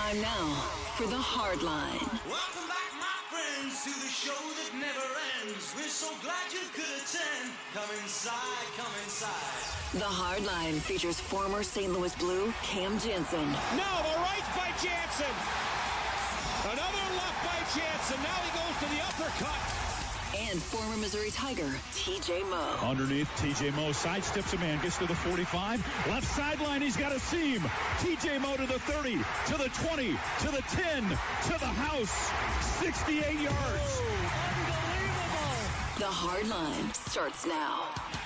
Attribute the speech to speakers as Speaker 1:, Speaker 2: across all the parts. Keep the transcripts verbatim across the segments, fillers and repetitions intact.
Speaker 1: Time now for the Hard Line.
Speaker 2: Welcome back, my friends, to the show that never ends. We're so glad you could attend. Come inside, come inside.
Speaker 1: The Hard Line features former Saint Louis Blue Cam Jansen.
Speaker 3: No, the right by Jansen. Another left by Jansen. Now he goes to the uppercut.
Speaker 1: And former Missouri Tiger, T J Moe.
Speaker 4: Underneath, T J Moe sidesteps a man, gets to the forty-five. Left sideline, he's got a seam. T J Moe to the thirty, to the twenty, to the ten, to the house. sixty-eight yards.
Speaker 1: Unbelievable. The Hard Line starts now.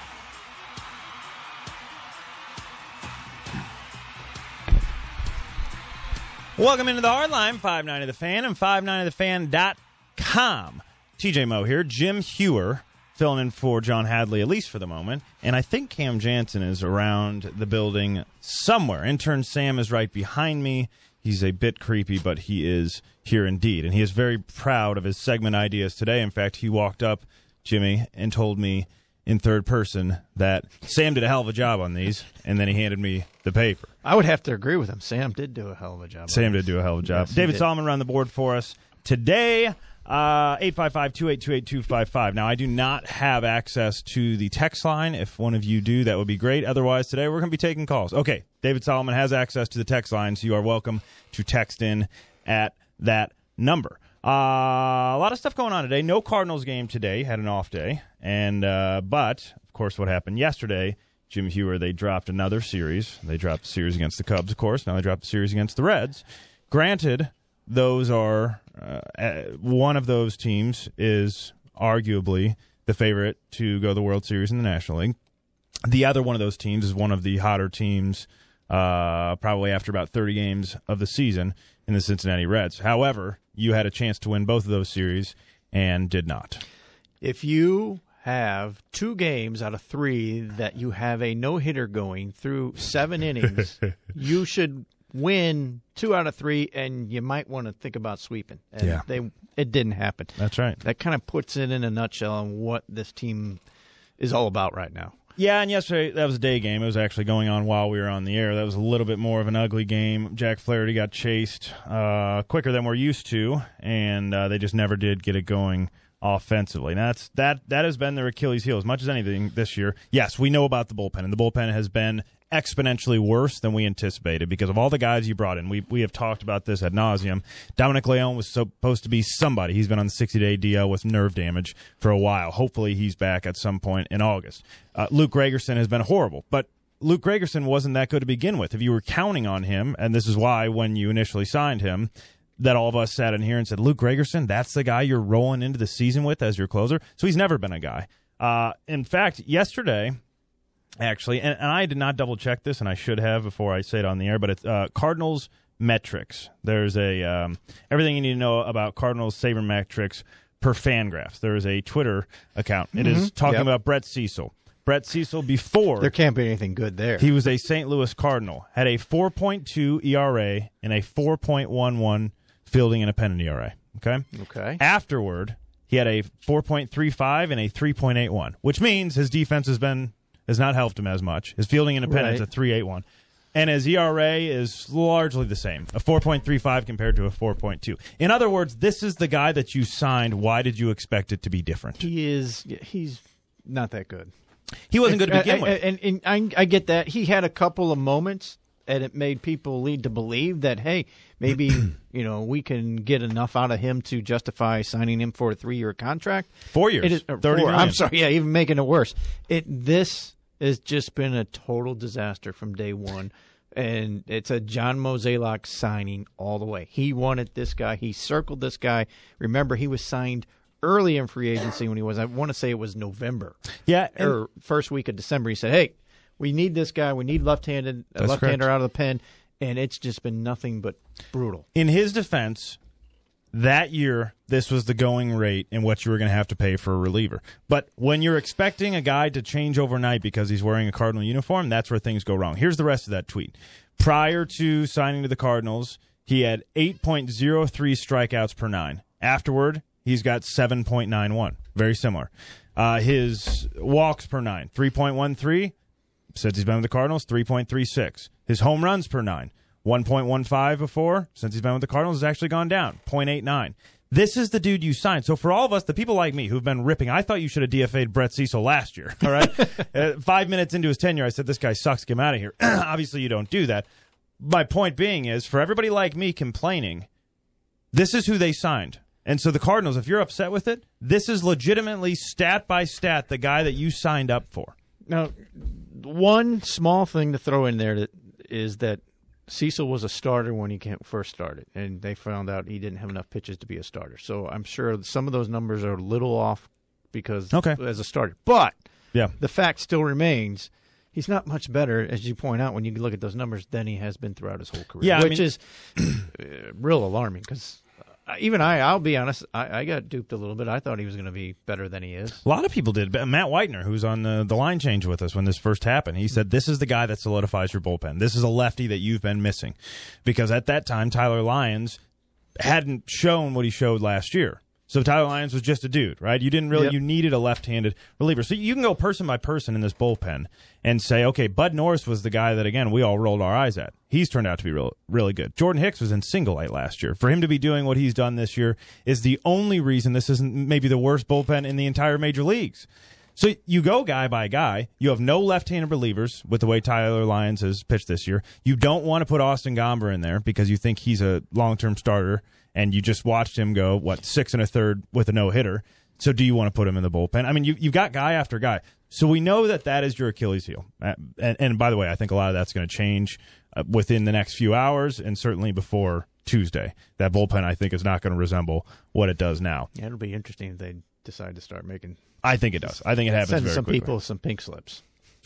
Speaker 5: Welcome into the Hard Line, five ninety The Fan and five ninety the fan dot com. T J Moe here. Jim Hewer filling in for John Hadley, at least for the moment. And I think Cam Jansen is around the building somewhere. Intern Sam is right behind me. He's a bit creepy, but he is here indeed. And he is very proud of his segment ideas today. In fact, he walked up, Jimmy, and told me in third person that Sam did a hell of a job on these, and then he handed me the paper.
Speaker 6: I would have to agree with him. Sam did do a hell of a job.
Speaker 5: Sam did do a hell of a job.
Speaker 6: Yes,
Speaker 5: David Solomon ran the board for us today. Uh, eight five five, two eight two, eight two five five. Now, I do not have access to the text line. If one of you do, that would be great. Otherwise, today we're going to be taking calls. Okay, David Solomon has access to the text line, so you are welcome to text in at that number. Uh, a lot of stuff going on today. No Cardinals game today. Had an off day. and uh, But, of course, what happened yesterday, Jim Hewer, they dropped another series. They dropped the series against the Cubs, of course. Now they dropped the series against the Reds. Granted, those are uh, one of those teams is arguably the favorite to go to the World Series in the National League. The other one of those teams is one of the hotter teams uh, probably after about thirty games of the season in the Cincinnati Reds. However, you had a chance to win both of those series and did not.
Speaker 6: If you have two games out of three that you have a no-hitter going through seven innings, you should win two out of three, and you might want to think about sweeping. And
Speaker 5: yeah.
Speaker 6: they it didn't happen.
Speaker 5: That's right.
Speaker 6: That kind of puts it in a nutshell on what this team is all about right now.
Speaker 5: Yeah, and yesterday, that was a day game. It was actually going on while we were on the air. That was a little bit more of an ugly game. Jack Flaherty got chased uh, quicker than we're used to, and uh, they just never did get it going offensively. Now, that's, that, that has been their Achilles heel as much as anything this year. Yes, we know about the bullpen, and the bullpen has been exponentially worse than we anticipated because of all the guys you brought in. We we have talked about this ad nauseum. Dominic Leone was supposed to be somebody. He's been on the sixty-day D L with nerve damage for a while. Hopefully he's back at some point in August. Uh, Luke Gregerson has been horrible, but Luke Gregerson wasn't that good to begin with. If you were counting on him, and this is why when you initially signed him, that all of us sat in here and said, Luke Gregerson, that's the guy you're rolling into the season with as your closer? So he's never been a guy. Uh, in fact, yesterday, actually, and, and I did not double-check this, and I should have before I say it on the air, but it's uh, Cardinals metrics. There's a um, everything you need to know about Cardinals sabermetrics per Fangraphs. There is a Twitter account. It
Speaker 6: Mm-hmm.
Speaker 5: is talking
Speaker 6: Yep.
Speaker 5: about Brett Cecil. Brett Cecil, before
Speaker 6: There can't be anything good there.
Speaker 5: he was a Saint Louis Cardinal, had a four point two E R A and a four point one one fielding and a pennant E R A. Okay?
Speaker 6: Okay.
Speaker 5: Afterward, he had a four point three five and a three point eight one, which means his defense has been has not helped him as much. His fielding and a pennant is
Speaker 6: Right.
Speaker 5: a three point eight one. And his E R A is largely the same, a four point three five compared to a four point two. In other words, this is the guy that you signed. Why did you expect it to be different?
Speaker 6: He is he's not that good.
Speaker 5: He wasn't good to begin
Speaker 6: I,
Speaker 5: with.
Speaker 6: And, and, and I, I get that. He had a couple of moments, and it made people lead to believe that, hey, maybe you know we can get enough out of him to justify signing him for a three-year contract.
Speaker 5: Four years,
Speaker 6: It is, uh,
Speaker 5: thirty
Speaker 6: four,
Speaker 5: million.
Speaker 6: I'm sorry, yeah, even making it worse. It This has just been a total disaster from day one. And it's a John Mozeliak signing all the way. He wanted this guy. He circled this guy. Remember, he was signed early in free agency when he was, I want to say it was November.
Speaker 5: Yeah, and-
Speaker 6: Or first week of December. He said, hey, we need this guy. We need left-handed, a
Speaker 5: That's
Speaker 6: left-hander
Speaker 5: correct.
Speaker 6: out of the pen. And it's just been nothing but brutal.
Speaker 5: In his defense, that year, this was the going rate and what you were going to have to pay for a reliever. But when you're expecting a guy to change overnight because he's wearing a Cardinal uniform, that's where things go wrong. Here's the rest of that tweet. Prior to signing to the Cardinals, he had eight point oh three strikeouts per nine. Afterward, he's got seven point nine one. Very similar. Uh, his walks per nine, three point one three. Since he's been with the Cardinals, three point three six. His home runs per nine, one point one five before. Since he's been with the Cardinals, has actually gone down, zero point eight nine. This is the dude you signed. So for all of us, the people like me who've been ripping, I thought you should have D F A'd Brett Cecil last year. All right, uh, five minutes into his tenure, I said this guy sucks. Get him out of here. Obviously, you don't do that. My point being is, for everybody like me complaining, this is who they signed. And so the Cardinals, if you're upset with it, this is legitimately stat by stat the guy that you signed up for.
Speaker 6: Now, one small thing to throw in there that is that Cecil was a starter when he first started, and they found out he didn't have enough pitches to be a starter. So I'm sure some of those numbers are a little off because
Speaker 5: okay.
Speaker 6: as a starter. But
Speaker 5: yeah.
Speaker 6: the fact still remains, he's not much better, as you point out, when you look at those numbers, than he has been throughout his whole career,
Speaker 5: yeah,
Speaker 6: which
Speaker 5: I mean,
Speaker 6: is real alarming because even I, I'll be honest, I, I got duped a little bit. I thought he was going to be better than he is.
Speaker 5: A lot of people did. Matt Whitener, who's on the, the line change with us when this first happened, he said, this is the guy that solidifies your bullpen. This is a lefty that you've been missing. Because at that time, Tyler Lyons hadn't shown what he showed last year. So Tyler Lyons was just a dude, right? You didn't really,
Speaker 6: yep.
Speaker 5: you needed a left-handed reliever. So you can go person by person in this bullpen and say, okay, Bud Norris was the guy that, again, we all rolled our eyes at. He's turned out to be real, really good. Jordan Hicks was in single A last year. For him to be doing what he's done this year is the only reason this isn't maybe the worst bullpen in the entire major leagues. So you go guy by guy. You have no left-handed relievers with the way Tyler Lyons has pitched this year. You don't want to put Austin Gomber in there because you think he's a long-term starter, and you just watched him go, what, six and a third with a no-hitter. So do you want to put him in the bullpen? I mean, you, you've got guy after guy. So we know that that is your Achilles heel. Uh, and, and by the way, I think a lot of that's going to change uh, within the next few hours and certainly before Tuesday. That bullpen, I think, is not going to resemble what it does now.
Speaker 6: Yeah, it'll be interesting if they decide to start making...
Speaker 5: I think it does. I think it happens
Speaker 6: Send
Speaker 5: very
Speaker 6: some
Speaker 5: quickly.
Speaker 6: people some pink slips.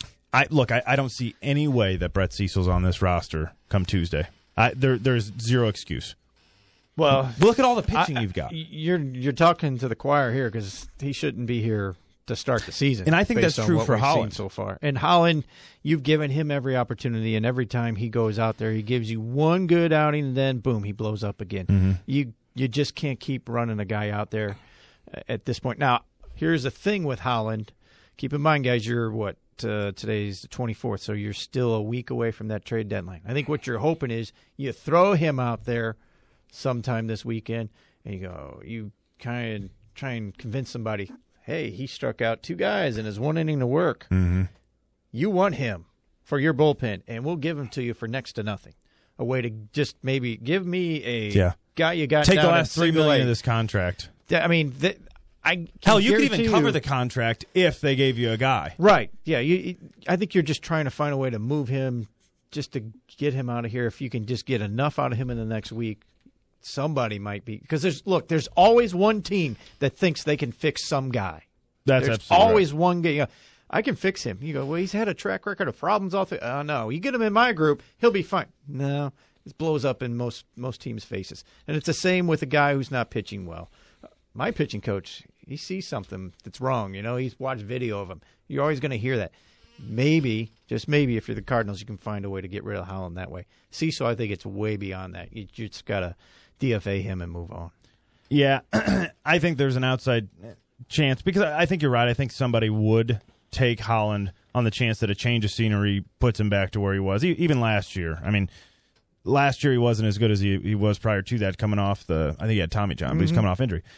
Speaker 5: I Look, I, I don't see any way that Brett Cecil's on this roster come Tuesday. I, there, there's zero excuse.
Speaker 6: Well,
Speaker 5: look at all the pitching
Speaker 6: I,
Speaker 5: you've got.
Speaker 6: You're you're talking to the choir here because he shouldn't be here to start the season.
Speaker 5: And I think that's true for Holland
Speaker 6: so far. And Holland, you've given him every opportunity, and every time he goes out there, he gives you one good outing, and then boom, he blows up again.
Speaker 5: Mm-hmm.
Speaker 6: You you just can't keep running a guy out there at this point. Now, here's the thing with Holland. Keep in mind, guys, you're what uh, today's the twenty-fourth, so you're still a week away from that trade deadline. I think what you're hoping is you throw him out there sometime this weekend, and you go, you kind of try and convince somebody, hey, he struck out two guys in his one inning to work.
Speaker 5: Mm-hmm.
Speaker 6: You want him for your bullpen, and we'll give him to you for next to nothing. A way to just maybe give me a
Speaker 5: yeah.
Speaker 6: guy you got
Speaker 5: Take
Speaker 6: down
Speaker 5: the last three million
Speaker 6: A.
Speaker 5: of this contract.
Speaker 6: I mean, th- I can
Speaker 5: hell, you could even
Speaker 6: guarantee
Speaker 5: cover
Speaker 6: you,
Speaker 5: the contract if they gave you a guy.
Speaker 6: Right? Yeah. You, I think you're just trying to find a way to move him, just to get him out of here. If you can just get enough out of him in the next week. Somebody might be because there's look. There's always one team that thinks they can fix some guy.
Speaker 5: That's
Speaker 6: there's
Speaker 5: absolutely
Speaker 6: always
Speaker 5: right.
Speaker 6: one guy. You know, I can fix him. You go, well, he's had a track record of problems all through. Oh no, you get him in my group, he'll be fine. No, it blows up in most most teams' faces, and it's the same with a guy who's not pitching well. My pitching coach, he sees something that's wrong. You know, he's watched video of him. You're always going to hear that. Maybe, just maybe, if you're the Cardinals, you can find a way to get rid of Holland that way. Cecil, I think it's way beyond that. You you just got to D F A him and move on.
Speaker 5: Yeah, I think there's an outside chance because I think you're right. I think somebody would take Holland on the chance that a change of scenery puts him back to where he was. Even last year, I mean, last year he wasn't as good as he, he was prior to that. Coming off the, I think he had Tommy John, but he's coming off injury.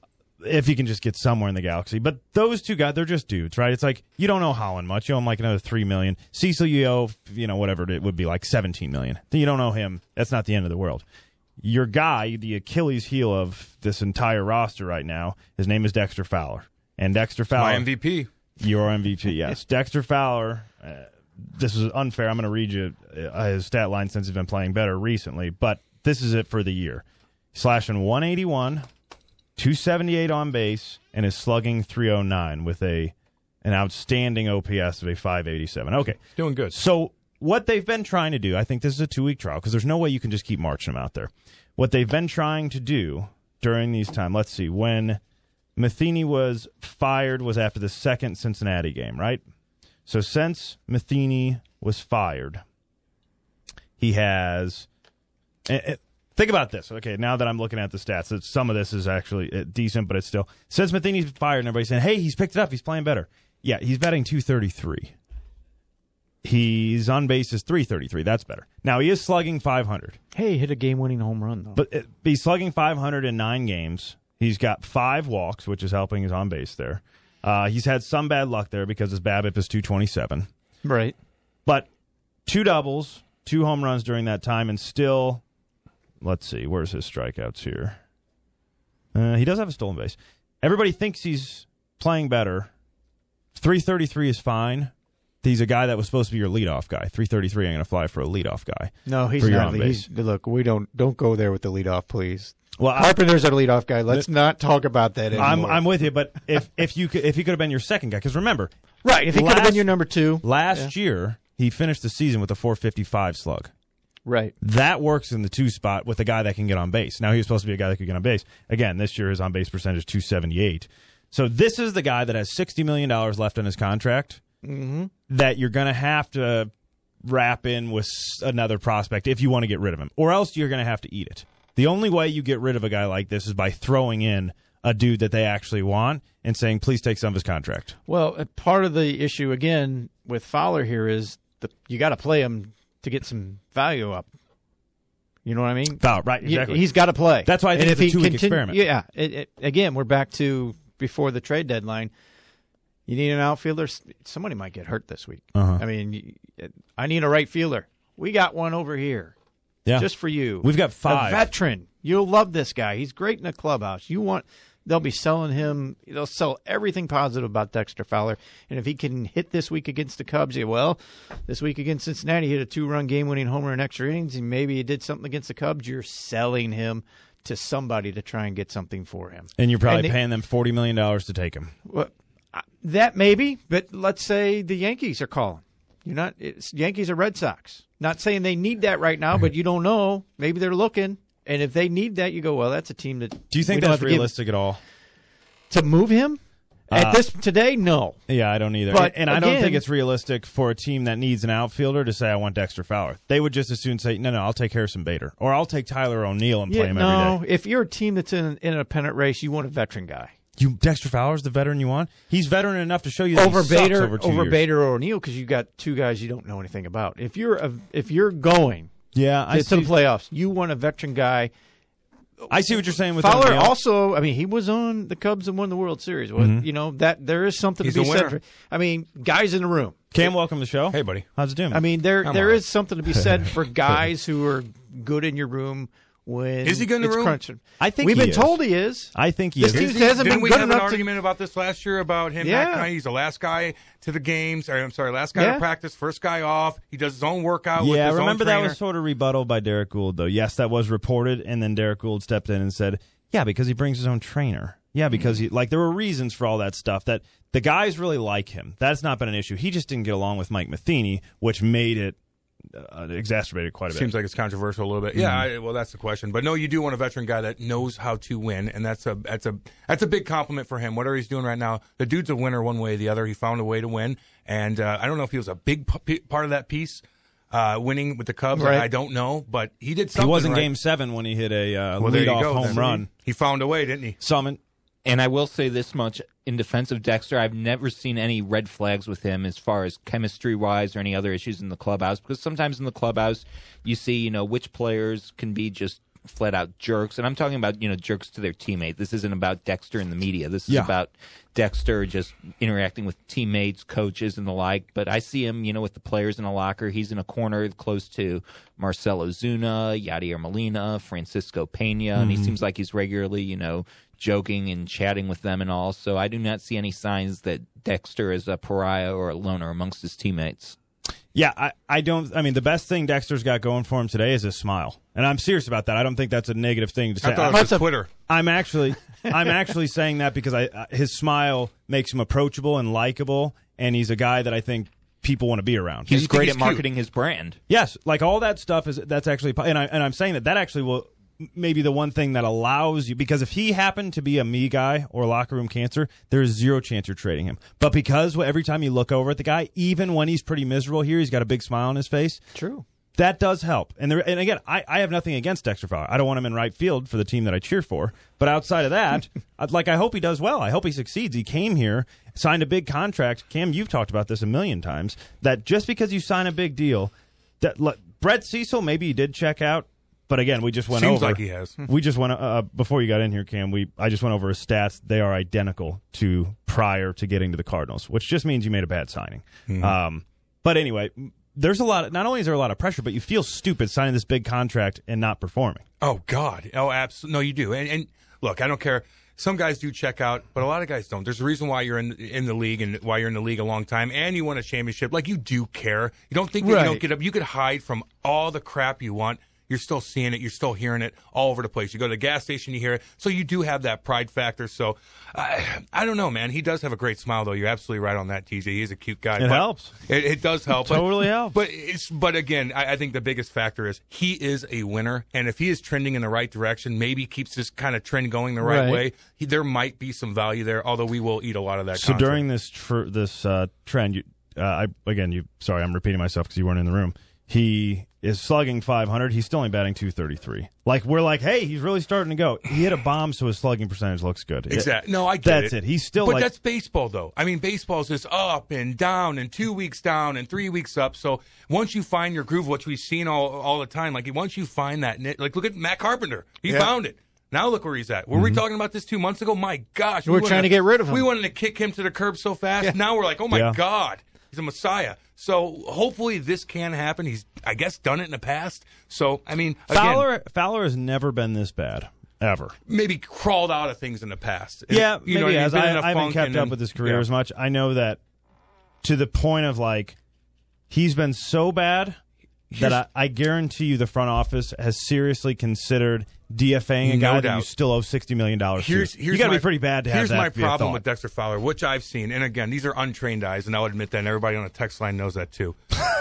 Speaker 5: If he can just get somewhere in the galaxy, but those two guys, they're just dudes, right? It's like you don't owe Holland much. You owe him like another three million. Cecil, you owe, you know, whatever it would be, like seventeen million. You don't owe him. That's not the end of the world. Your guy, the Achilles heel of this entire roster right now, his name is Dexter Fowler. And Dexter Fowler...
Speaker 7: My M V P.
Speaker 5: Your M V P, yes. Dexter Fowler, uh, this is unfair. I'm going to read you uh, his stat line since he's been playing better recently, but this is it for the year. Slashing one eighty-one, two seventy-eight on base, and is slugging three oh nine with a an outstanding O P S of a five eighty-seven. Okay.
Speaker 7: Doing good.
Speaker 5: So... what they've been trying to do, I think this is a two-week trial because there's no way you can just keep marching them out there. What they've been trying to do during these times, let's see, when Matheny was fired was after the second Cincinnati game, right? So since Matheny was fired, he has – think about this. Okay, now that I'm looking at the stats, it's, some of this is actually decent, but it's still – since Matheny's fired and everybody's saying, hey, he's picked it up, he's playing better. Yeah, he's batting two thirty-three. He's on base is three thirty-three. That's better. Now, he is slugging five hundred.
Speaker 6: Hey, he hit a game-winning home run, though.
Speaker 5: But uh, he's slugging five hundred in nine games. He's got five walks, which is helping his on base there. Uh, he's had some bad luck there because his BABIP is two twenty-seven.
Speaker 6: Right.
Speaker 5: But two doubles, two home runs during that time, and still, let's see, where's his strikeouts here? Uh, he does have a stolen base. Everybody thinks he's playing better. three thirty-three is fine. He's a guy that was supposed to be your leadoff guy. three thirty-three, I'm going to fly for a leadoff guy.
Speaker 6: No, he's
Speaker 5: for your
Speaker 6: not.
Speaker 5: on base.
Speaker 6: He's, look, we don't don't go there with the leadoff, please.
Speaker 5: Well, I,
Speaker 6: Carpenter's our leadoff guy. Let's not talk about that anymore.
Speaker 5: I'm I'm with you, but if if you could, if he could have been your second guy, because remember,
Speaker 6: right? If he could have been your number two,
Speaker 5: last
Speaker 6: yeah.
Speaker 5: year he finished the season with a four fifty-five slug.
Speaker 6: Right.
Speaker 5: That works in the two spot with a guy that can get on base. Now, he was supposed to be a guy that could get on base. Again, this year his on base percentage is two seventy-eight. So this is the guy that has sixty million dollars left in his contract
Speaker 6: mm-hmm.
Speaker 5: that you're going to have to wrap in with another prospect if you want to get rid of him, or else you're going to have to eat it. The only way you get rid of a guy like this is by throwing in a dude that they actually want and saying, please take some of his contract.
Speaker 6: Well, part of the issue, again, with Fowler here is the, you got to play him to get some value up. You know what I mean?
Speaker 5: Fowler, right, exactly.
Speaker 6: He, he's got to play.
Speaker 5: That's why I think
Speaker 6: and
Speaker 5: it's
Speaker 6: if
Speaker 5: a two-week
Speaker 6: continu-
Speaker 5: experiment.
Speaker 6: Yeah. It, it, again, we're back to before the trade deadline. You need an outfielder. Somebody might get hurt this week.
Speaker 5: Uh-huh.
Speaker 6: I mean, I need a right fielder. We got one over here.
Speaker 5: Yeah.
Speaker 6: Just for you.
Speaker 5: We've got five.
Speaker 6: A veteran. You'll love this guy. He's great in the clubhouse. You want they'll be selling him. They'll sell everything positive about Dexter Fowler. And if he can hit this week against the Cubs, yeah, well, this week against Cincinnati, he hit a two-run game-winning homer in extra innings, and maybe he did something against the Cubs. You're selling him to somebody to try and get something for him.
Speaker 5: And you're probably
Speaker 6: and they,
Speaker 5: paying them forty million dollars to take him.
Speaker 6: Well, that maybe, but let's say the Yankees are calling. You're not. It's Yankees or Red Sox. Not saying they need that right now, but you don't know. Maybe they're looking, and if they need that, you go, well, that's a team that.
Speaker 5: Do you think that's realistic at all?
Speaker 6: To move him at
Speaker 5: Uh,
Speaker 6: this today, no.
Speaker 5: Yeah, I don't either.
Speaker 6: But
Speaker 5: and I don't
Speaker 6: again-
Speaker 5: think it's realistic for a team that needs an outfielder to say, I want Dexter Fowler. They would just as soon say, no, no, I'll take Harrison Bader. Or I'll take Tyler O'Neill and play
Speaker 6: Yeah,
Speaker 5: him
Speaker 6: no,
Speaker 5: every day.
Speaker 6: if you're a team that's in in a pennant race, you want a veteran guy
Speaker 5: You Dexter Fowler's the veteran you want? He's veteran enough to show you that
Speaker 6: over
Speaker 5: he sucks
Speaker 6: Bader
Speaker 5: over two
Speaker 6: over
Speaker 5: years.
Speaker 6: Bader or O'Neill because you got two guys you don't know anything about. If you're a, if you're going
Speaker 5: Yeah, I
Speaker 6: to
Speaker 5: see,
Speaker 6: the playoffs, you want a veteran guy.
Speaker 5: I see what you're saying with
Speaker 6: Fowler
Speaker 5: O'Neill.
Speaker 6: also, I mean, he was on the Cubs and won the World Series. Well,
Speaker 5: Mm-hmm.
Speaker 6: You know that there is something
Speaker 7: He's
Speaker 6: to be
Speaker 7: a
Speaker 6: said
Speaker 7: winner.
Speaker 6: for. I mean, guys in the room.
Speaker 5: Cam, welcome to the show.
Speaker 7: Hey, buddy.
Speaker 5: How's it doing?
Speaker 6: I mean, there
Speaker 7: I'm
Speaker 6: there
Speaker 7: all right.
Speaker 6: is something to be said for guys who are good in your room when
Speaker 7: Is he good in the
Speaker 6: it's
Speaker 7: room?
Speaker 6: crunching.
Speaker 5: I think
Speaker 6: we've
Speaker 5: he
Speaker 6: been
Speaker 5: is.
Speaker 6: told he is.
Speaker 5: I think he
Speaker 6: This
Speaker 5: is.
Speaker 6: team
Speaker 7: Didn't,
Speaker 6: hasn't
Speaker 7: didn't
Speaker 6: been
Speaker 7: we
Speaker 6: good
Speaker 7: have an
Speaker 6: enough to-
Speaker 7: argument about this last year about him
Speaker 6: Yeah.
Speaker 7: back tonight? He's the last guy to the games. Or, I'm sorry, last guy
Speaker 6: Yeah.
Speaker 7: to practice, first guy off. He does his own workout with
Speaker 5: Yeah,
Speaker 7: his
Speaker 5: remember
Speaker 7: own
Speaker 5: that
Speaker 7: trainer.
Speaker 5: was sort of rebuttal by Derek Gould, though. Yes, that was reported, and then Derek Gould stepped in and said, yeah, because he brings his own trainer. Yeah, because he like there were reasons for all that stuff that the guys really like him. That's not been an issue. He just didn't get along with Mike Matheny, which made it uh, exacerbated quite a bit.
Speaker 7: Seems like it's controversial a little bit. Yeah, I, well, that's the question. But no, you do want a veteran guy that knows how to win, and that's a that's a that's a big compliment for him. Whatever he's doing right now, the dude's a winner one way or the other. He found a way to win, and uh, I don't know if he was a big p- part of that piece, uh, winning with the Cubs.
Speaker 6: Right.
Speaker 7: I don't know, but he did
Speaker 5: he
Speaker 7: something.
Speaker 5: was in
Speaker 7: right.
Speaker 5: Game Seven when he hit a uh,
Speaker 7: Well, there you
Speaker 5: leadoff
Speaker 7: go,
Speaker 5: home
Speaker 7: then.
Speaker 5: run.
Speaker 7: He found a way, didn't he?
Speaker 5: Summon.
Speaker 8: And I will say this much in defense of Dexter, I've never seen any red flags with him as far as chemistry-wise or any other issues in the clubhouse. Because sometimes in the clubhouse, you see, you know, which players can be just flat-out jerks. And I'm talking about, you know, jerks to their teammate. This isn't about Dexter in the media. This is
Speaker 5: Yeah.
Speaker 8: about Dexter just interacting with teammates, coaches, and the like. But I see him, you know, with the players in a locker. He's in a corner close to Marcelo Zuna, Yadier Molina, Francisco Pena, and he seems like he's regularly, you know, joking and chatting with them and all. So I do not see any signs that Dexter is a pariah or a loner amongst his teammates.
Speaker 5: Yeah, I, I don't. I mean, the best thing Dexter's got going for him today is his smile, and I'm serious about that. I don't think that's a negative thing to say.
Speaker 7: I thought it was his Twitter.
Speaker 5: I'm actually, I'm actually saying that because I uh, his smile makes him approachable and likable, and he's a guy that I think people want to be around.
Speaker 8: He's
Speaker 7: you think
Speaker 8: great
Speaker 7: he's
Speaker 8: at marketing his brand.
Speaker 5: Yes, like all that stuff is that's actually, and I and I'm saying that that actually will maybe the one thing that allows you, because if he happened to be a me guy or locker room cancer, there's zero chance you're trading him. But because every time you look over at the guy, even when he's pretty miserable here, he's got a big smile on his face.
Speaker 6: True.
Speaker 5: That does help. And there, and again, I, I have nothing against Dexter Fowler. I don't want him in right field for the team that I cheer for. But outside of that, I'd, like I hope he does well. I hope he succeeds. He came here, signed a big contract. Cam, you've talked about this a million times, that just because you sign a big deal, that let, Brett Cecil, maybe he did check out. But again, we just went
Speaker 7: Seems
Speaker 5: over.
Speaker 7: like he has.
Speaker 5: We just went uh, before you got in here, Cam. We I just went over his stats. They are identical to prior to getting to the Cardinals, which just means you made a bad signing.
Speaker 7: Mm-hmm.
Speaker 5: Um, but anyway, there's a lot. Of, not only is there a lot of pressure, but you feel stupid signing this big contract and not performing.
Speaker 7: Oh God! Oh, absolutely. No, you do. And, and look, I don't care. Some guys do check out, but a lot of guys don't. There's a reason why you're in in the league and why you're in the league a long time, and you won a championship. Like, you do care. You don't think that
Speaker 6: Right.
Speaker 7: you don't get up. You could hide from all the crap you want. You're still seeing it. You're still hearing it all over the place. You go to the gas station, you hear it. So you do have that pride factor. So I, I don't know, man. He does have a great smile, though. You're absolutely right on that, T J. He's a cute guy.
Speaker 5: It
Speaker 7: but
Speaker 5: helps.
Speaker 7: It, it does help.
Speaker 5: It totally
Speaker 7: but,
Speaker 5: helps.
Speaker 7: But it's but again, I, I think the biggest factor is he is a winner, and if he is trending in the right direction, maybe keeps this kind of trend going the right,
Speaker 6: Right.
Speaker 7: way. He, there might be some value there, although we will eat a lot of that.
Speaker 5: So
Speaker 7: content.
Speaker 5: during this tr- this uh, trend, you, uh, I again, you sorry, I'm repeating myself because you weren't in the room. He is slugging five hundred. He's still only batting two thirty-three. Like, we're like, hey, he's really starting to go. He hit a bomb, so his slugging percentage looks good.
Speaker 7: Exactly. No, I get
Speaker 5: That's
Speaker 7: it.
Speaker 5: it. He's still
Speaker 7: but
Speaker 5: like,
Speaker 7: that's baseball, though. I mean, baseball's just up and down, and two weeks down, and three weeks up. So once you find your groove, which we've seen all all the time, like once you find that, nit- like look at Matt Carpenter, he
Speaker 6: Yeah.
Speaker 7: found it. Now look where he's at. Were we talking about this two months ago? My gosh,
Speaker 6: We were
Speaker 7: wanted
Speaker 6: trying to get rid of him.
Speaker 7: We wanted to kick him to the curb so fast.
Speaker 6: Yeah.
Speaker 7: Now we're like, oh my
Speaker 5: Yeah.
Speaker 7: God, he's a messiah. So hopefully this can happen. He's, I guess, done it in the past. So I mean, again,
Speaker 5: Fowler, Fowler has never been this bad, ever.
Speaker 7: maybe crawled out of things in the past.
Speaker 5: Yeah,
Speaker 7: you know,
Speaker 5: maybe
Speaker 7: what
Speaker 5: has.
Speaker 7: I, mean?
Speaker 5: I,
Speaker 7: Been in a
Speaker 5: I haven't
Speaker 7: funk
Speaker 5: kept
Speaker 7: and
Speaker 5: up
Speaker 7: then-
Speaker 5: with his career
Speaker 7: yeah.
Speaker 5: as much. I know that to the point of, like, he's been so bad that I, I guarantee you the front office has seriously considered DFAing a
Speaker 7: No
Speaker 5: guy that
Speaker 7: doubt.
Speaker 5: you still owe sixty million dollars
Speaker 7: Here's,
Speaker 5: to.
Speaker 7: here's
Speaker 5: You got to
Speaker 7: my-
Speaker 5: be pretty bad to have
Speaker 7: Here's
Speaker 5: that
Speaker 7: my
Speaker 5: be a
Speaker 7: problem
Speaker 5: thought.
Speaker 7: with Dexter Fowler, which I've seen, and again, these are untrained eyes, and I'll admit that, and everybody on the text line knows that too.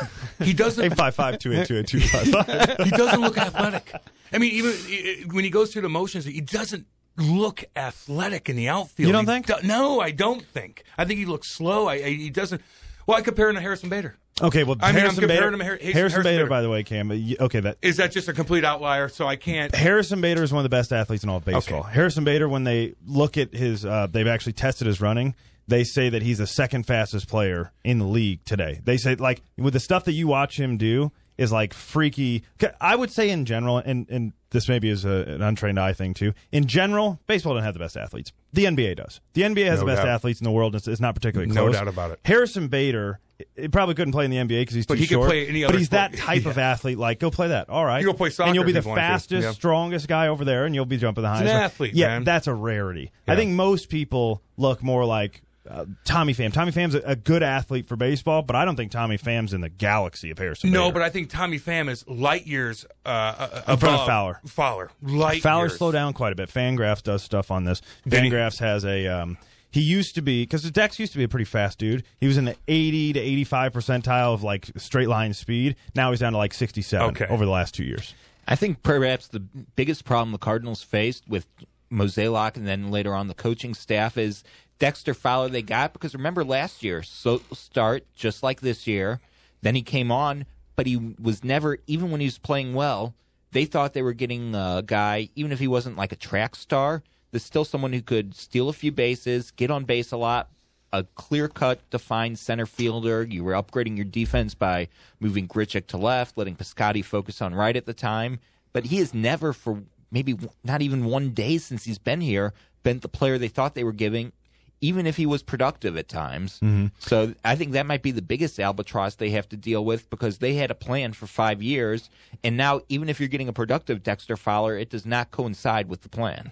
Speaker 7: He doesn't.
Speaker 5: eight five five, two eight two, eight two five five.
Speaker 7: He doesn't look athletic. I mean, even uh, when he goes through the motions, he doesn't look athletic in the outfield.
Speaker 5: You don't
Speaker 7: He
Speaker 5: think?
Speaker 7: do- no, I don't think. I think he looks slow. I, I, he doesn't. Well, I compare him to Harrison Bader.
Speaker 5: Okay, well,
Speaker 7: I mean, I'm
Speaker 5: Harrison
Speaker 7: comparing
Speaker 5: Bader,
Speaker 7: him to Har-
Speaker 5: Harrison,
Speaker 7: Harrison
Speaker 5: Bader,
Speaker 7: Bader.
Speaker 5: by the way, Cam. uh, y- Okay, that
Speaker 7: Is that just a complete outlier? So I can't.
Speaker 5: Harrison Bader is one of the best athletes in all of baseball.
Speaker 7: Okay.
Speaker 5: Harrison Bader, when they look at his, uh, they've actually tested his running. They say that he's the second fastest player in the league today. They say, like, with the stuff that you watch him do is like freaky. I would say in general, and, and this maybe is a, an untrained eye thing too. In general, baseball doesn't have the best athletes. The N B A does. The N B A has
Speaker 7: No
Speaker 5: the best
Speaker 7: doubt.
Speaker 5: athletes in the world. And it's, it's not particularly
Speaker 7: No
Speaker 5: close.
Speaker 7: doubt about it.
Speaker 5: Harrison Bader, he probably couldn't play in the N B A because he's
Speaker 7: But
Speaker 5: too
Speaker 7: he could
Speaker 5: short.
Speaker 7: play any
Speaker 5: but
Speaker 7: other
Speaker 5: he's that
Speaker 7: sport.
Speaker 5: type of
Speaker 7: Yeah.
Speaker 5: athlete. Like, go play that. All right.
Speaker 7: You go play soccer
Speaker 5: and you'll be
Speaker 7: if
Speaker 5: the
Speaker 7: you wanted to.
Speaker 5: fastest,
Speaker 7: Yeah.
Speaker 5: strongest guy over there, and you'll be jumping the highest.
Speaker 7: an
Speaker 5: one.
Speaker 7: athlete,
Speaker 5: Yeah,
Speaker 7: man.
Speaker 5: that's a rarity.
Speaker 7: Yeah.
Speaker 5: I think most people look more like uh, Tommy Pham. Tommy Pham's a, a good athlete for baseball, but I don't think Tommy Pham's in the galaxy of Harrison
Speaker 7: No,
Speaker 5: Bader.
Speaker 7: but I think Tommy Pham is light years uh, uh,
Speaker 5: In front of
Speaker 7: above
Speaker 5: Fowler.
Speaker 7: Fowler, light
Speaker 5: Fowler
Speaker 7: years.
Speaker 5: slowed down quite a bit. Fangraphs does stuff on this.
Speaker 7: Did he?
Speaker 5: Fangraphs has a. Um, he used to be because Dex used to be a pretty fast dude. He was in the eighty to eighty-five percentile of like straight line speed. Now he's down to like sixty-seven
Speaker 7: Okay.
Speaker 5: over the last two years.
Speaker 8: I think perhaps the biggest problem the Cardinals faced with Mozeliak and then later on the coaching staff is Dexter Fowler they got because remember last year, so start just like this year. Then he came on, but he was never, even when he was playing well, they thought they were getting a guy, even if he wasn't like a track star, there's still someone who could steal a few bases, get on base a lot, a clear-cut, defined center fielder. You were upgrading your defense by moving Grichuk to left, letting Piscotty focus on right at the time. But he has never, for maybe not even one day since he's been here, been the player they thought they were giving, even if he was productive at times.
Speaker 5: Mm-hmm.
Speaker 8: So I think that might be the biggest albatross they have to deal with because they had a plan for five years, and now even if you're getting a productive Dexter Fowler, it does not coincide with the plan.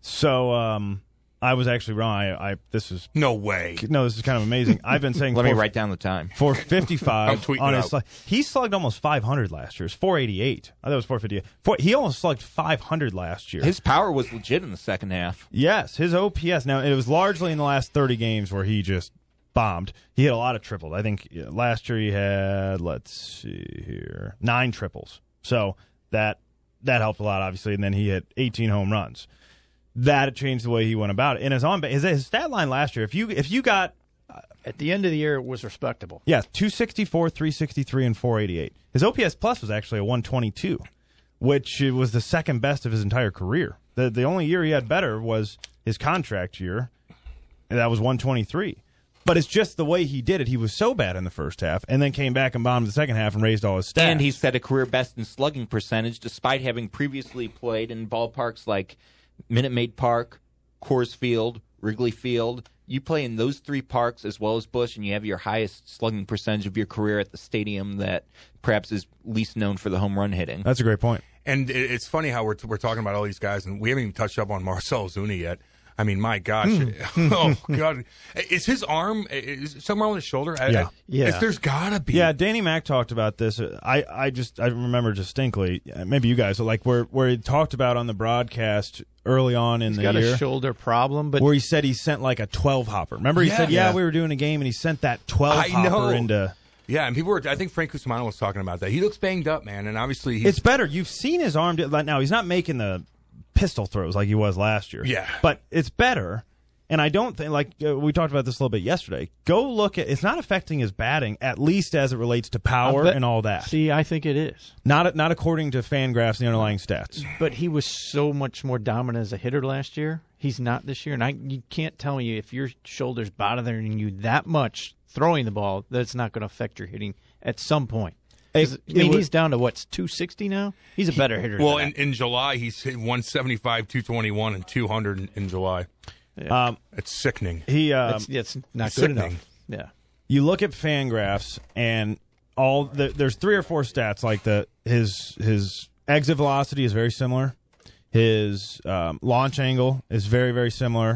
Speaker 5: So um, I was actually wrong. I, I this is
Speaker 7: No way.
Speaker 5: no, this is kind of amazing. I've been saying
Speaker 8: Let me
Speaker 5: four-
Speaker 8: wite down the time.
Speaker 5: four
Speaker 7: I'm
Speaker 5: fifty-five
Speaker 7: tweeting
Speaker 5: on
Speaker 7: it
Speaker 5: his
Speaker 7: out.
Speaker 5: slug. He slugged almost five hundred last year. It's four eighty-eight. I thought it was four fifty-eight. Four, he almost slugged five hundred last year.
Speaker 8: His power was legit in the second half.
Speaker 5: Yes, his O P S. Now, it was largely in the last thirty games where he just bombed. He hit a lot of triples. I think yeah, last year he had, let's see here, nine triples. So that that helped a lot, obviously. And then he hit eighteen home runs. That changed the way he went about it. And his on his, his stat line last year, if you if you got
Speaker 6: at the end of the year, it was respectable.
Speaker 5: Yeah, two sixty-four, three sixty-three, and four eighty-eight. His O P S plus was actually a one twenty-two, which was the second best of his entire career. The the only year he had better was his contract year, and that was one twenty-three. But it's just the way he did it. He was so bad in the first half, and then came back and bombed the second half and raised all his stats.
Speaker 8: And he set a career best in slugging percentage, despite having previously played in ballparks like Minute Maid Park, Coors Field, Wrigley Field. You play in those three parks as well as Busch, and you have your highest slugging percentage of your career at the stadium that perhaps is least known for the home run hitting.
Speaker 5: That's a great point.
Speaker 7: And it, it's funny how we're we're talking about all these guys, and we haven't even touched up on Marcell Ozuna yet. I mean, my gosh. oh, God. Is his arm is it somewhere on his shoulder?
Speaker 5: Yeah.
Speaker 7: I,
Speaker 6: yeah.
Speaker 7: If there's got to be.
Speaker 5: Yeah, Danny Mac talked about this. I, I just I remember distinctly, maybe you guys, like where, where he talked about on the broadcast early on in
Speaker 6: He's
Speaker 5: the
Speaker 6: got
Speaker 5: year.
Speaker 6: a shoulder problem, but
Speaker 5: where he said he sent like a twelve hopper. Remember he
Speaker 7: Yeah.
Speaker 5: said, yeah,
Speaker 7: Yeah.
Speaker 5: we were doing a game, and he sent that twelve
Speaker 7: I
Speaker 5: hopper
Speaker 7: know.
Speaker 5: into...
Speaker 7: Yeah, and people were. I think Frank Cusimano was talking about that. He looks banged up, man, and obviously he's.
Speaker 5: It's better. You've seen his arm. Like now, he's not making the pistol throws like he was last year.
Speaker 7: Yeah.
Speaker 5: But it's better. And I don't think, like uh, we talked about this a little bit yesterday, go look at, it's not affecting his batting, at least as it relates to power
Speaker 6: bet-
Speaker 5: and all that.
Speaker 6: see, I think it is.
Speaker 5: Not not according to Fangraphs, the underlying stats.
Speaker 6: But he was so much more dominant as a hitter last year. He's not this year, and I you can't tell me if your shoulder's bothering you that much throwing the ball that it's not going to affect your hitting at some point. 'Cause,
Speaker 5: It-
Speaker 6: I mean,
Speaker 5: it wa-
Speaker 6: he's down to what two sixty now. He's a better hitter.
Speaker 7: well,
Speaker 6: than
Speaker 7: in,
Speaker 6: that.
Speaker 7: in July he's hit one seventy-five, two twenty-one, and two hundred in, in July.
Speaker 5: Um,
Speaker 7: It's sickening.
Speaker 5: he, um,
Speaker 6: That's, that's not
Speaker 7: it's
Speaker 6: good
Speaker 7: sickening.
Speaker 6: enough. Yeah.
Speaker 5: you look at Fangraphs, and all the, there's three or four stats like the his his exit velocity is very similar. His um, launch angle is very very similar.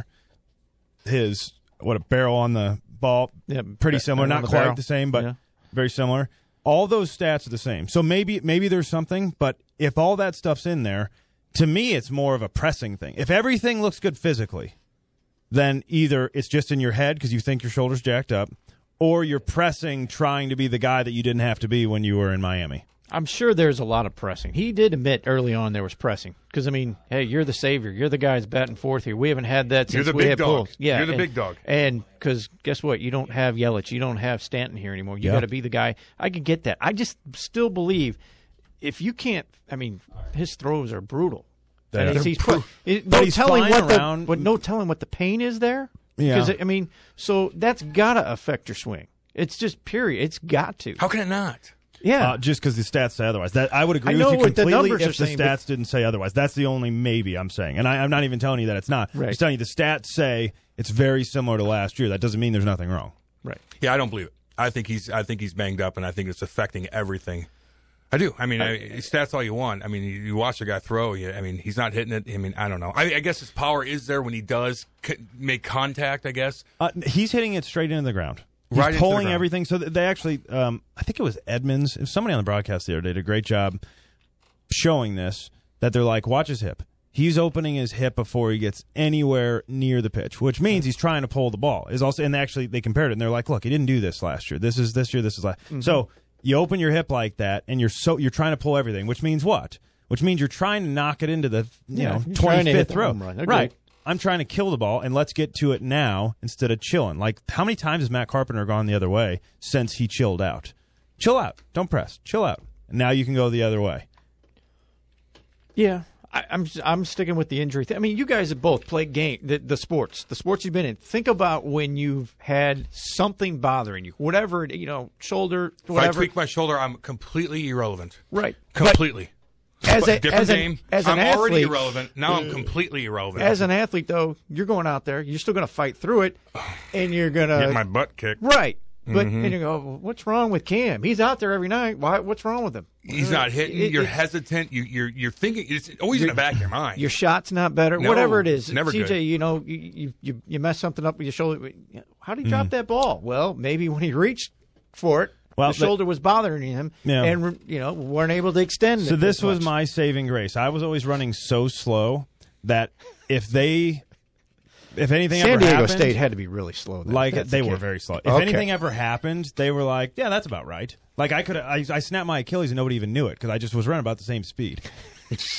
Speaker 5: His what a barrel on the ball,
Speaker 6: Yeah,
Speaker 5: pretty
Speaker 6: ba-
Speaker 5: similar,
Speaker 6: barrel on
Speaker 5: not
Speaker 6: the
Speaker 5: quite
Speaker 6: barrel.
Speaker 5: the same, but
Speaker 6: Yeah.
Speaker 5: very similar. All those stats are the same. So maybe maybe there's something, but if all that stuff's in there, to me it's more of a pressing thing. If everything looks good physically, then either it's just in your head because you think your shoulder's jacked up, or you're pressing trying to be the guy that you didn't have to be when you were in Miami.
Speaker 6: I'm sure there's a lot of pressing. He did admit early on there was pressing because I mean, hey, you're the savior. You're the guy that's batting fourth here. We haven't had that
Speaker 7: You're
Speaker 6: since
Speaker 7: the
Speaker 6: we
Speaker 7: big
Speaker 6: had
Speaker 7: dog.
Speaker 6: Pujols. Yeah,
Speaker 7: You're the
Speaker 6: and-
Speaker 7: big dog.
Speaker 6: And because guess what? You don't have Yelich. You don't have Stanton here anymore. You
Speaker 5: Yeah.
Speaker 6: got to be the guy. I could get that. I just still believe if you can't. I mean, his throws are brutal.
Speaker 5: They
Speaker 6: And
Speaker 5: are.
Speaker 6: he's, he's put, it,
Speaker 5: But
Speaker 6: no
Speaker 5: he's
Speaker 6: telling
Speaker 5: flying
Speaker 6: what
Speaker 5: around.
Speaker 6: the what, no telling what the pain is there.
Speaker 5: Yeah.
Speaker 6: Because I mean, so that's gotta affect your swing. It's just period. It's got to.
Speaker 7: How can it not?
Speaker 6: Yeah.
Speaker 5: Uh, just because the stats say otherwise. That I would agree
Speaker 6: I know
Speaker 5: with you
Speaker 6: what the
Speaker 5: completely
Speaker 6: numbers
Speaker 5: if
Speaker 6: are
Speaker 5: the
Speaker 6: saying, but-
Speaker 5: stats didn't say otherwise. That's the only maybe I'm saying. And I, I'm not even telling you that it's not. I'm
Speaker 6: Right.
Speaker 5: just telling you the stats say it's very similar to last year. That doesn't mean there's nothing wrong.
Speaker 6: right.
Speaker 7: Yeah, I don't believe it. I think he's. I think he's banged up, and I think it's affecting everything. I do. I mean, I, stats all you want. I mean, you, you watch the guy throw. You, I mean, he's not hitting it. I mean, I don't know. I, I guess his power is there when he does c- make contact. I guess.
Speaker 5: Uh, he's hitting it straight into the ground. He's
Speaker 7: Right into the
Speaker 5: pulling
Speaker 7: ground.
Speaker 5: everything. So that they actually, um, I think it was Edmonds. It was somebody on the broadcast the other day did a great job showing this. That they're like, watch his hip. He's opening his hip before he gets anywhere near the pitch, which means he's trying to pull the ball. Is also, and actually they compared it, and they're like, look, he didn't do this last year. This is this year. This is last.
Speaker 6: Mm-hmm.
Speaker 5: So you open your hip like that, and you're so you're trying to pull everything, which means what? Which means you're trying to knock it into the you
Speaker 6: Yeah,
Speaker 5: know
Speaker 6: you're trying to hit
Speaker 5: twenty-fifth
Speaker 6: the
Speaker 5: row.
Speaker 6: home run. They're
Speaker 5: Right.
Speaker 6: good.
Speaker 5: I'm trying to kill the ball, and let's get to it now instead of chilling. Like, how many times has Matt Carpenter gone the other way since he chilled out? Chill out. Don't press. Chill out. And now you can go the other way.
Speaker 6: Yeah, I, I'm I'm sticking with the injury thing. I mean, you guys have both played game the, the sports, the sports you've been in. Think about when you've had something bothering you, whatever it, you know, shoulder,
Speaker 7: If I
Speaker 6: whatever.
Speaker 7: tweak my shoulder, I'm completely irrelevant.
Speaker 6: Right,
Speaker 7: Completely.
Speaker 6: As
Speaker 7: But
Speaker 6: a-
Speaker 7: different
Speaker 6: as an-
Speaker 7: game.
Speaker 6: as
Speaker 7: I'm
Speaker 6: an
Speaker 7: already
Speaker 6: athlete-
Speaker 7: irrelevant. Now I'm completely irrelevant.
Speaker 6: As an athlete, though, you're going out there. You're still going to fight through it, and you're going
Speaker 7: get
Speaker 6: to
Speaker 7: my butt kicked.
Speaker 6: right. But and you go, well, what's wrong with Cam? He's out there every night. Why? What's wrong with him?
Speaker 7: He's not hitting.
Speaker 6: It-
Speaker 7: you're
Speaker 6: it-
Speaker 7: hesitant. You, you're you're thinking. It's always in the back of your mind.
Speaker 6: Your shot's not better.
Speaker 7: No,
Speaker 6: Whatever it is,
Speaker 7: never
Speaker 6: C J.
Speaker 7: good.
Speaker 6: You know, you, you you mess something up with your shoulder. How did he
Speaker 7: Hmm.
Speaker 6: drop that ball? Well, maybe when he reached for it,
Speaker 5: Well,
Speaker 6: the
Speaker 5: but-
Speaker 6: shoulder was bothering him,
Speaker 5: Yeah.
Speaker 6: and you know weren't able to extend.
Speaker 5: So
Speaker 6: it
Speaker 5: this
Speaker 6: as
Speaker 5: was
Speaker 6: much.
Speaker 5: my saving grace. I was always running so slow that if they, if anything
Speaker 6: San
Speaker 5: ever
Speaker 6: Diego
Speaker 5: happened,
Speaker 6: State had to be really slow. Then,
Speaker 5: like
Speaker 6: if that's
Speaker 5: they
Speaker 6: the
Speaker 5: were
Speaker 6: case.
Speaker 5: very slow. If
Speaker 6: Okay.
Speaker 5: anything ever happened, they were like, "Yeah, that's about right." Like I could, I, I snapped my Achilles and nobody even knew it because I just was running about the same speed.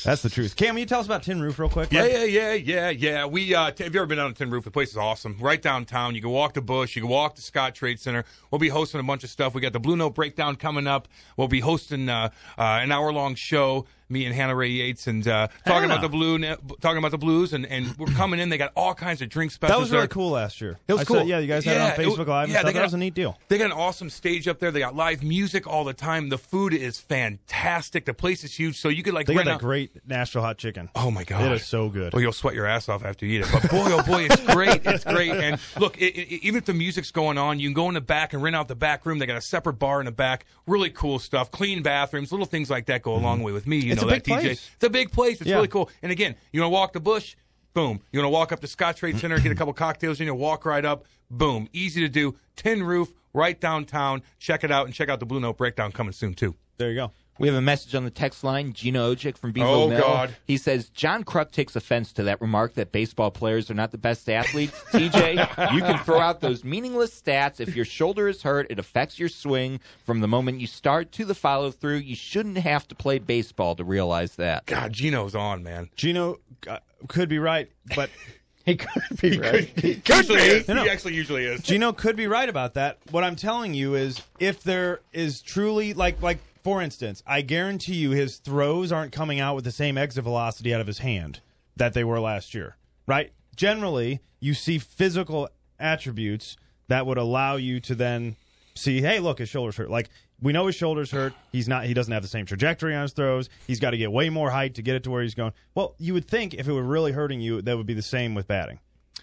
Speaker 5: That's the truth. Cam, will you tell us about Tin Roof real quick?
Speaker 7: Yeah, yeah, yeah, yeah, yeah. We uh, t- have you ever been on a Tin Roof? The place is awesome. Right downtown. You can walk to Bush. You can walk to Scott Trade Center. We'll be hosting a bunch of stuff. We got the Blue Note Breakdown coming up. We'll be hosting uh, uh, an hour-long show. Me and Hannah Ray Yates and uh, talking
Speaker 5: Hannah.
Speaker 7: about the blue, talking about the Blues, and, and we're coming in. They got all kinds of drink specials.
Speaker 5: That was really
Speaker 7: there.
Speaker 5: cool last year.
Speaker 7: It was
Speaker 5: I
Speaker 7: cool.
Speaker 5: Said, yeah, you guys had
Speaker 7: yeah,
Speaker 5: it on Facebook
Speaker 7: it,
Speaker 5: Live and
Speaker 7: yeah,
Speaker 5: stuff.
Speaker 7: they got,
Speaker 5: That was a neat deal.
Speaker 7: They got an awesome stage up there. They got live music all the time. The food is fantastic. The place is huge, so you could like.
Speaker 5: They got
Speaker 7: rent
Speaker 5: that
Speaker 7: out.
Speaker 5: great Nashville hot chicken.
Speaker 7: Oh my god,
Speaker 5: it is so good.
Speaker 7: Well, you'll sweat your ass off after you eat it. But boy, oh boy, it's great. It's great. And look, it, it, even if the music's going on, you can go in the back and rent out the back room. They got a separate bar in the back. Really cool stuff. Clean bathrooms. Little things like that go a long way with me. You
Speaker 5: It's
Speaker 7: know
Speaker 5: a big
Speaker 7: that, T J.
Speaker 5: place.
Speaker 7: It's a big place. It's
Speaker 5: Yeah.
Speaker 7: really cool. And again, you want to walk the Bush? Boom. You want to walk up to Scott Trade Center, get a couple cocktails in you, walk right up. Boom. Easy to do. Tin Roof, right downtown. Check it out, and check out the Blue Note Breakdown coming soon too.
Speaker 5: There you go.
Speaker 8: We have a message on the text line. Gino Ojic from Bevo
Speaker 7: Oh,
Speaker 8: Mill.
Speaker 7: God.
Speaker 8: He says, John Kruk takes offense to that remark that baseball players are not the best athletes. T J, you can throw out those meaningless stats. If your shoulder is hurt, it affects your swing from the moment you start to the follow-through. You shouldn't have to play baseball to realize that.
Speaker 7: God, Gino's on, man.
Speaker 5: Gino uh, could be right, but
Speaker 6: He could be right.
Speaker 7: He usually is.
Speaker 5: No, no.
Speaker 7: He actually usually is.
Speaker 5: Gino could be right about that. What I'm telling you is, if there is truly like like for instance, I guarantee you his throws aren't coming out with the same exit velocity out of his hand that they were last year, right? Generally, you see physical attributes that would allow you to then see, hey, look, his shoulder's hurt. Like, we know his shoulder's hurt. He's not. He doesn't have the same trajectory on his throws. He's got to get way more height to get it to where he's going. Well, you would think if it were really hurting you, that would be the same with batting.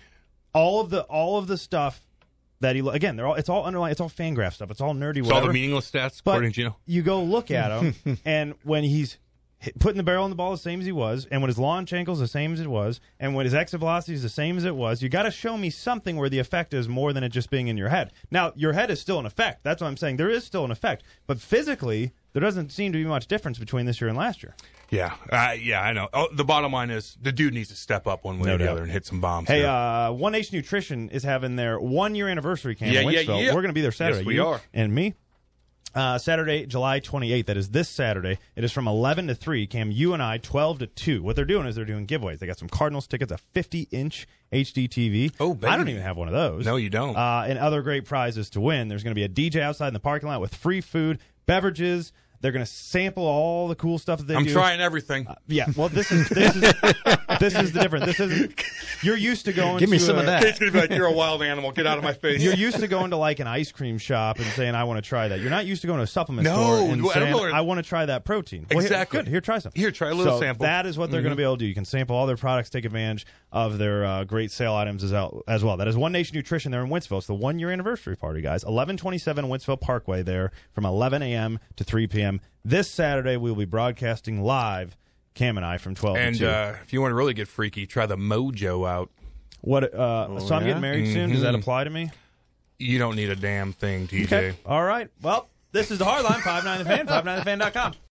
Speaker 5: All of the all of the stuff that he again, they're all it's all underlying. It's all Fangraph stuff. It's all nerdy.
Speaker 7: It's
Speaker 5: Whatever.
Speaker 7: all the meaningless stats,
Speaker 5: But
Speaker 7: according to Gino.
Speaker 5: you go look at him, and when he's hit- putting the barrel on the ball the same as he was, and when his launch ankle is the same as it was, and when his exit velocity is the same as it was, you got to show me something where the effect is more than it just being in your head. Now, your head is still an effect. That's what I'm saying. There is still an effect, but physically, there doesn't seem to be much difference between this year and last year.
Speaker 7: Yeah, uh, yeah, I know. Oh, the bottom line is the dude needs to step up one way
Speaker 5: No
Speaker 7: or the
Speaker 5: doubt.
Speaker 7: other and hit some bombs.
Speaker 5: Hey,
Speaker 7: here.
Speaker 5: uh, One Nation Nutrition is having their one-year anniversary camp
Speaker 7: Yeah,
Speaker 5: in
Speaker 7: yeah,
Speaker 5: Winchville.
Speaker 7: yeah.
Speaker 5: We're going to be there Saturday.
Speaker 7: Yes, we
Speaker 5: You
Speaker 7: are.
Speaker 5: And me. Uh, Saturday, July twenty-eighth. That is this Saturday. It is from eleven to three. Cam, you and I, twelve to two. What they're doing is they're doing giveaways. They got some Cardinals tickets, a fifty-inch H D T V.
Speaker 7: Oh,
Speaker 5: I don't
Speaker 7: baby.
Speaker 5: even have one of those.
Speaker 7: No, you don't.
Speaker 5: Uh, and other great prizes to win. There's going to be a D J outside in the parking lot with free food, beverages. They're going to sample all the cool stuff that they
Speaker 7: I'm
Speaker 5: do.
Speaker 7: trying everything.
Speaker 5: Uh, yeah, well, this is this is this is the difference. This isn't. You're used to going.
Speaker 6: Give me
Speaker 5: to
Speaker 6: some
Speaker 5: a,
Speaker 6: of that.
Speaker 7: It's going to be like, you're a wild animal. Get out of my face.
Speaker 5: You're used to going to like an ice cream shop and saying, "I want to try that." You're not used to going to a supplement
Speaker 7: No,
Speaker 5: store and
Speaker 7: I don't
Speaker 5: saying,
Speaker 7: know where-
Speaker 5: "I want to try that protein." Well, here-
Speaker 7: Exactly.
Speaker 5: good. Here, try some.
Speaker 7: Here, try a little
Speaker 5: so
Speaker 7: sample.
Speaker 5: That is what they're going to be able to do. You can sample all their products, take advantage of their uh, great sale items as, al- as well. That is One Nation Nutrition there in Wentzville. It's the one-year anniversary party, guys. eleven twenty-seven Wentzville Parkway there from eleven a.m. to three p.m. This Saturday, we will be broadcasting live, Cam and I, from twelve
Speaker 7: And
Speaker 5: to two.
Speaker 7: uh, if you want to really get freaky, try the Mojo out.
Speaker 5: What? Uh, so I'm
Speaker 6: yeah?
Speaker 5: getting married soon. Does that
Speaker 7: Mhm.
Speaker 5: apply to me?
Speaker 7: You don't need a damn thing, T J.
Speaker 5: Okay. All right. Well, this is the Hardline. five nine the fan. five nine the fan dot com.